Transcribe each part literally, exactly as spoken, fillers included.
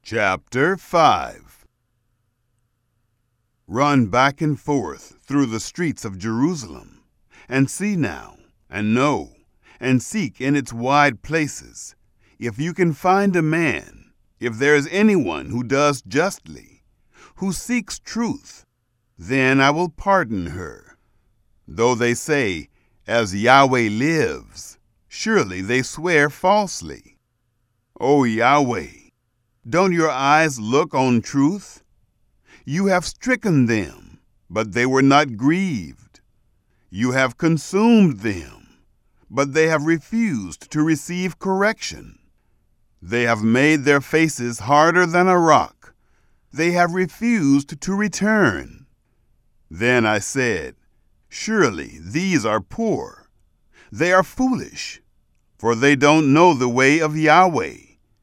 Chapter five. Run back and forth through the streets of Jerusalem, and see now, and know, and seek in its wide places, if you can find a man, if there is anyone who does justly, who seeks truth, then I will pardon her. Though they say, as Yahweh lives, surely they swear falsely. O Yahweh, don't your eyes look on truth? You have stricken them, but they were not grieved. You have consumed them, but they have refused to receive correction. They have made their faces harder than a rock. They have refused to return. Then I said, surely these are poor. They are foolish, for they don't know the way of Yahweh,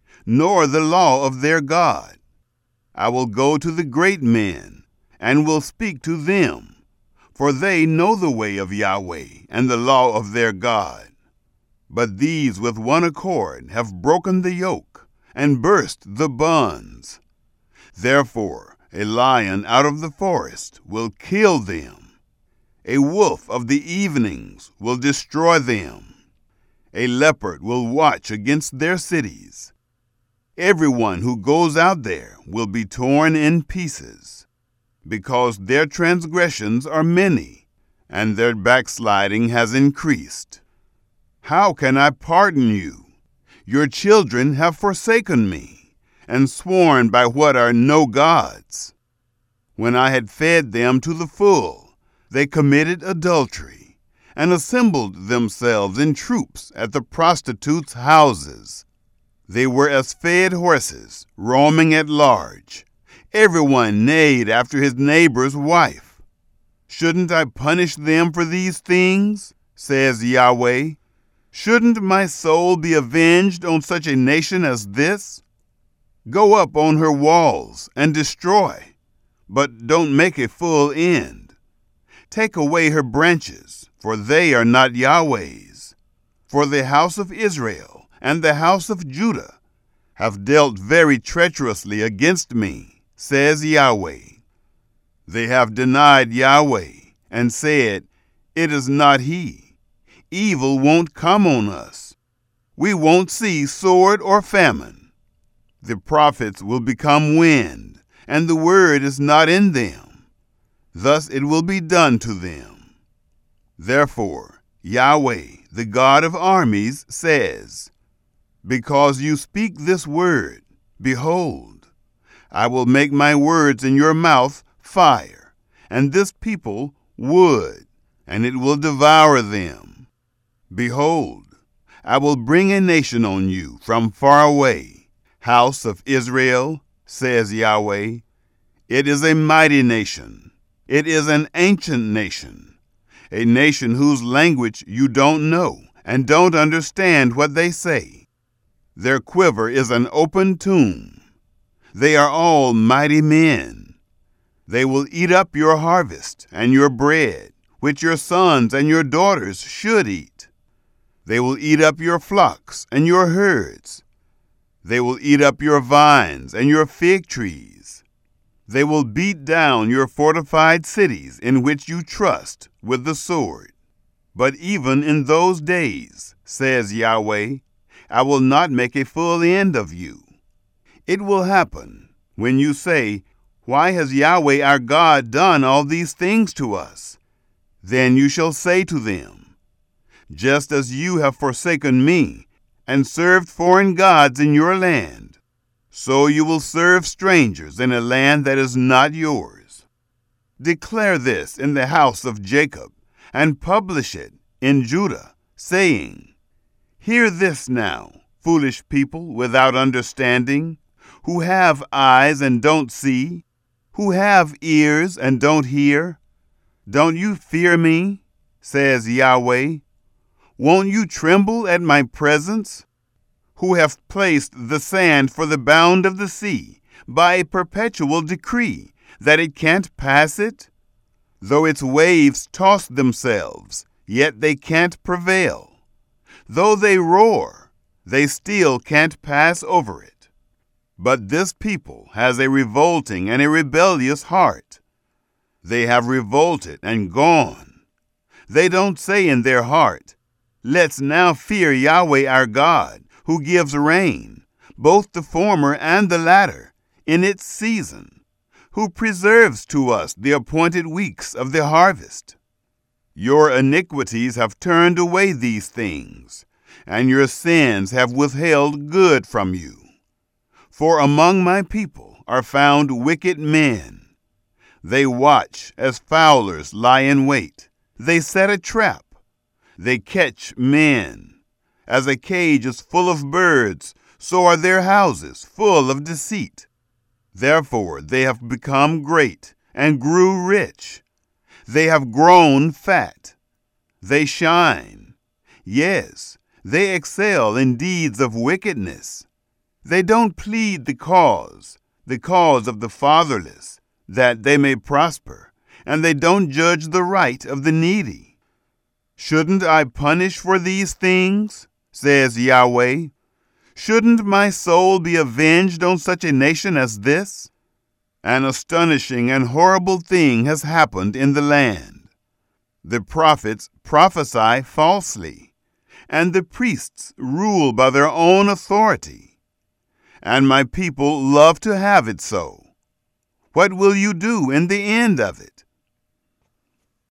nor the law of their God. I will go to the great men, and will speak to them, for they know the way of Yahweh and the law of their God. But these with one accord have broken the yoke, and burst the bonds. Therefore a lion out of the forest will kill them. A wolf of the evenings will destroy them. A leopard will watch against their cities. Everyone who goes out there will be torn in pieces, because their transgressions are many, and their backsliding has increased. How can I pardon you? Your children have forsaken me, and sworn by what are no gods. When I had fed them to the full, they committed adultery, and assembled themselves in troops at the prostitutes' houses. They were as fed horses, roaming at large. Everyone neighed after his neighbor's wife. Shouldn't I punish them for these things, says Yahweh? Shouldn't my soul be avenged on such a nation as this? Go up on her walls and destroy, but don't make a full end. Take away her branches, for they are not Yahweh's. For the house of Israel and the house of Judah have dealt very treacherously against me, says Yahweh. They have denied Yahweh and said, it is not he. Evil won't come on us. We won't see sword or famine. The prophets will become wind, and the word is not in them. Thus it will be done to them. Therefore, Yahweh, the God of armies, says, because you speak this word, behold, I will make my words in your mouth fire, and this people wood, and it will devour them. Behold, I will bring a nation on you from far away, house of Israel, says Yahweh. It is a mighty nation. It is an ancient nation, a nation whose language you don't know and don't understand what they say. Their quiver is an open tomb. They are all mighty men. They will eat up your harvest and your bread, which your sons and your daughters should eat. They will eat up your flocks and your herds. They will eat up your vines and your fig trees. They will beat down your fortified cities in which you trust with the sword. But even in those days, says Yahweh, I will not make a full end of you. It will happen when you say, why has Yahweh our God done all these things to us? Then you shall say to them, just as you have forsaken me and served foreign gods in your land, so you will serve strangers in a land that is not yours. Declare this in the house of Jacob, and publish it in Judah, saying, hear this now, foolish people without understanding, who have eyes and don't see, who have ears and don't hear. Don't you fear me, says Yahweh? Won't you tremble at my presence? Who have placed the sand for the bound of the sea by a perpetual decree, that it can't pass it? Though its waves toss themselves, yet they can't prevail. Though they roar, they still can't pass over it. But this people has a revolting and a rebellious heart. They have revolted and gone. They don't say in their heart, "Let's now fear Yahweh our God, who gives rain, both the former and the latter, in its season, who preserves to us the appointed weeks of the harvest." Your iniquities have turned away these things, and your sins have withheld good from you. For among my people are found wicked men. They watch as fowlers lie in wait. They set a trap. They catch men. As a cage is full of birds, so are their houses full of deceit. Therefore they have become great and grew rich. They have grown fat. They shine. Yes, they excel in deeds of wickedness. They don't plead the cause, the cause of the fatherless, that they may prosper, and they don't judge the right of the needy. Shouldn't I punish for these things, says Yahweh? Shouldn't my soul be avenged on such a nation as this? An astonishing and horrible thing has happened in the land. The prophets prophesy falsely, and the priests rule by their own authority. And my people love to have it so. What will you do in the end of it?